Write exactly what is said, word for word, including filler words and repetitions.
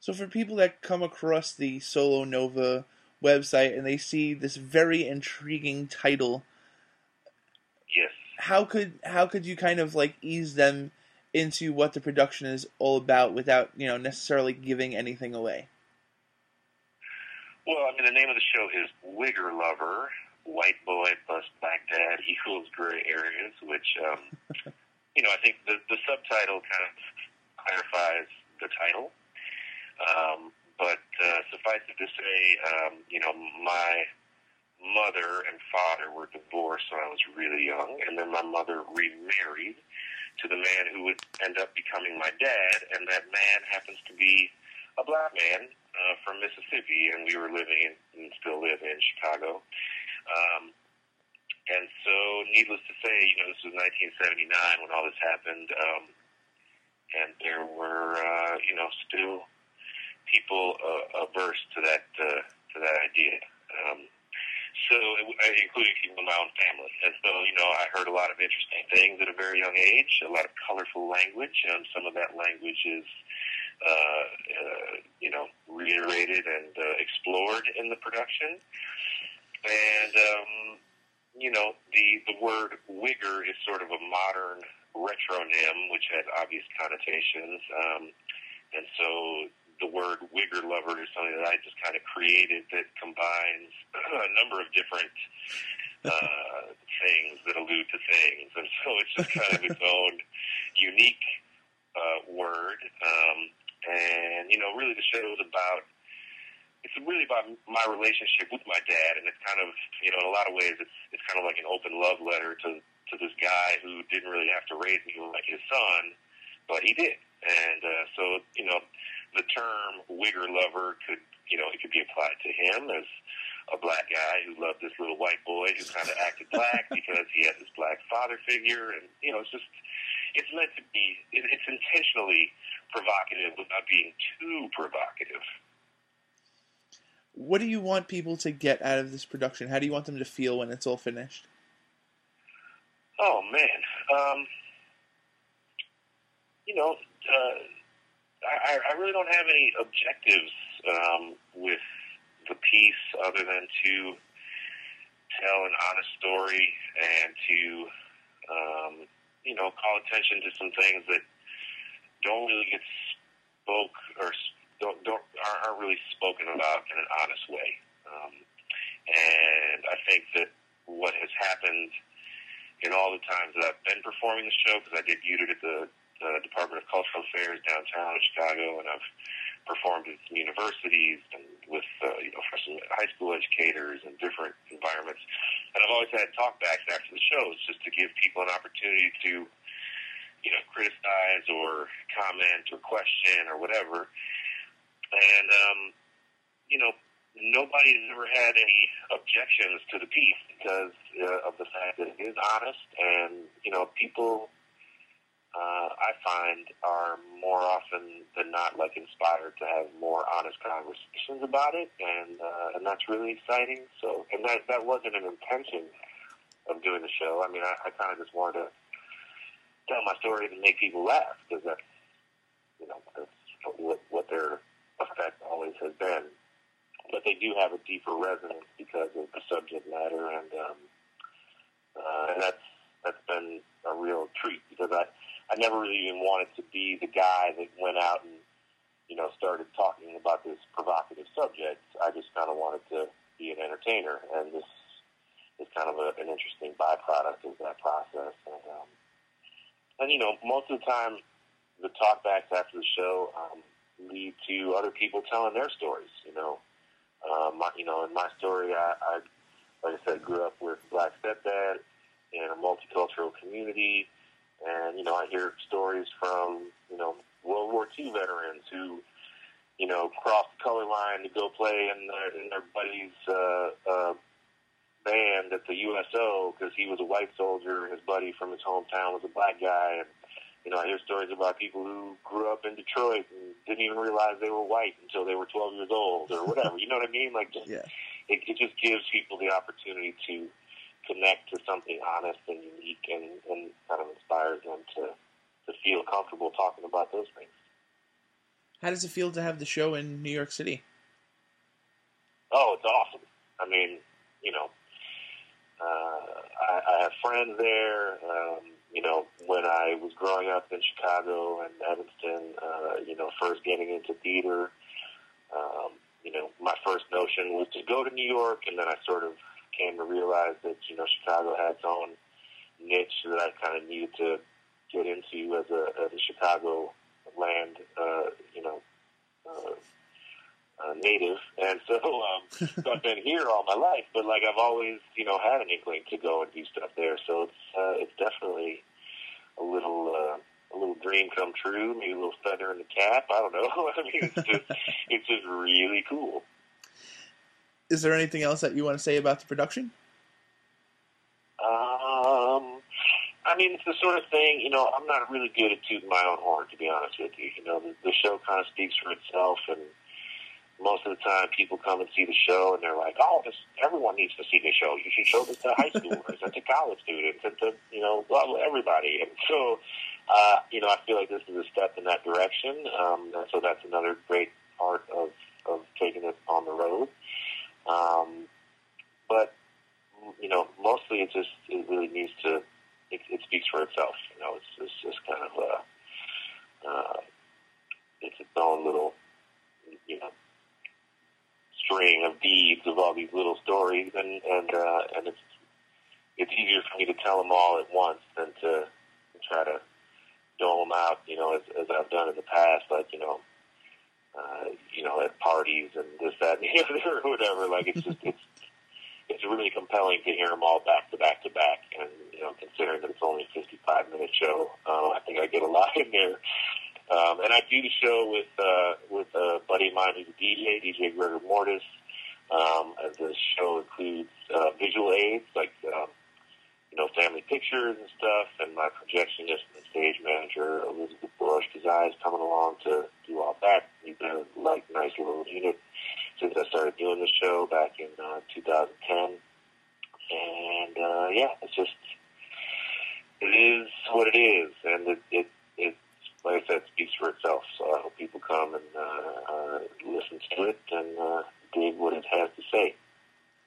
So for people that come across the Solo Nova website and they see this very intriguing title, Yes. how could how could you kind of like ease them into what the production is all about without, you know, necessarily giving anything away? Well, I mean, the name of the show is Wigger Lover, White Boy plus Black Dad equals Gray Areas, which, um, you know, I think the, the subtitle kind of clarifies the title. Um, but uh, suffice it to say, um, you know, my mother and father were divorced when I was really young, and then my mother remarried to the man who would end up becoming my dad, and that man happens to be a black man uh, from Mississippi, and we were living in, and still live in Chicago. Um, and so, needless to say, you know, this was nineteen seventy-nine when all this happened, um, and there were, uh, you know, still people uh, averse to that uh, to that idea. Um, so, including people in my own family. And so, you know, I heard a lot of interesting things at a very young age, a lot of colorful language, and some of that language is, uh, uh, you know, reiterated and uh, explored in the production. And, um, you know, the, the word wigger is sort of a modern retronym, which has obvious connotations. Um, and so the word Wigger Lover is something that I just kind of created that combines a number of different uh, things that allude to things. And so it's just kind of its own unique uh, word. Um, and, you know, really the show is about, it's really about my relationship with my dad. And it's kind of, you know, in a lot of ways, it's it's kind of like an open love letter to, to this guy who didn't really have to raise me like his son, but he did. And uh, so, you know, the term Wigger Lover could, you know, it could be applied to him as a black guy who loved this little white boy who kind of acted black because he had this black father figure. And, you know, it's just, it's meant to be, it, it's intentionally provocative without being too provocative. What do you want people to get out of this production? How do you want them to feel when it's all finished? Oh, man. Um, you know, uh, I, I really don't have any objectives um, with the piece other than to tell an honest story and to, um, you know, call attention to some things that don't really get spoke or don't, don't aren't really spoken about in an honest way. Um, and I think that what has happened in all the times that I've been performing the show, because I debuted it at the Uh, Department of Cultural Affairs downtown in Chicago, and I've performed at some universities and with uh, you know, for some high school educators and different environments. And I've always had talkbacks after the shows just to give people an opportunity to, you know, criticize or comment or question or whatever. And um, you know, nobody's ever had any objections to the piece because uh, of the fact that it is honest, and you know, people. Uh, I find are more often than not like inspired to have more honest conversations about it, and uh, and that's really exciting. So, and that that wasn't an intention of doing the show. I mean, I, I kind of just wanted to tell my story to make people laugh because that's, you know, that's what what their effect always has been. But they do have a deeper resonance because of the subject matter, and um, uh, and that's that's been a real treat because I. I never really even wanted to be the guy that went out and, you know, started talking about this provocative subject. I just kind of wanted to be an entertainer, and this is kind of a, an interesting byproduct of that process. And, um, and, you know, most of the time, the talkbacks after the show um, lead to other people telling their stories, you know. Um, my, you know, in my story, I, I, like I said, grew up with a black stepdad in a multicultural community. And, you know, I hear stories from, you know, World War Two veterans who, you know, crossed the color line to go play in their, in their buddy's uh, uh, band at the U S O because he was a white soldier and his buddy from his hometown was a black guy. And, you know, I hear stories about people who grew up in Detroit and didn't even realize they were white until they were twelve years old or whatever. You know what I mean? Like, just, yeah. it, it just gives people the opportunity to connect to something honest and unique, and, and kind of inspires them to, to feel comfortable talking about those things. How does it feel to have the show in New York City? Oh, it's awesome. I mean, you know, uh, I, I have friends there. Um, you know, when I was growing up in Chicago and Evanston, uh, you know, first getting into theater, um, you know, my first notion was to go to New York, and then I sort of came to realize that, you know, Chicago had its own niche that I kind of needed to get into as a, as a Chicago land, uh, you know, uh, uh, native. And so, um, so I've been here all my life, but like I've always, you know, had an inkling to go and do stuff there. So it's, uh, it's definitely a little, uh, a little dream come true, maybe a little feather in the cap. I don't know. I mean, it's just, it's just really cool. Is there anything else that you want to say about the production? Um, I mean, it's the sort of thing, you know, I'm not really good at tooting my own horn, to be honest with you. You know, the, the show kind of speaks for itself, and most of the time people come and see the show, and they're like, oh, this, everyone needs to see the show. You should show this to high schoolers and to college students and to, you know, blah, blah, everybody. And so, uh, you know, I feel like this is a step in that direction. Um, and so that's another great part of, of taking it on the road. Um, but, you know, mostly it just, it really needs to, it, it speaks for itself. You know, it's, it's just kind of, uh, uh, it's its own little, you know, string of beads of all these little stories, and and uh, and it's it's easier for me to tell them all at once than to, to try to dole them out, you know, as, as I've done in the past, like, you know, uh, you know, at parties and this, that, and the other, or whatever. Like, it's just it's it's really compelling to hear them all back to back to back, and you know, considering that it's only a fifty-five minute show, uh, I think I get a lot in there. Um, and I do the show with uh, with a buddy of mine who's a D J, D J Gregor Mortis. Um, and the show includes uh, visual aids like um, you know, family pictures and stuff. And my projectionist and stage manager Elizabeth Bush Kazai is coming along to do all that. We've been a like nice little unit since I started doing the show back in uh, two thousand ten. And uh, yeah, it's just it is what it is, and it it. it like I said, speaks for itself. So I hope people come and uh, uh, listen to it and uh, dig what it has to say.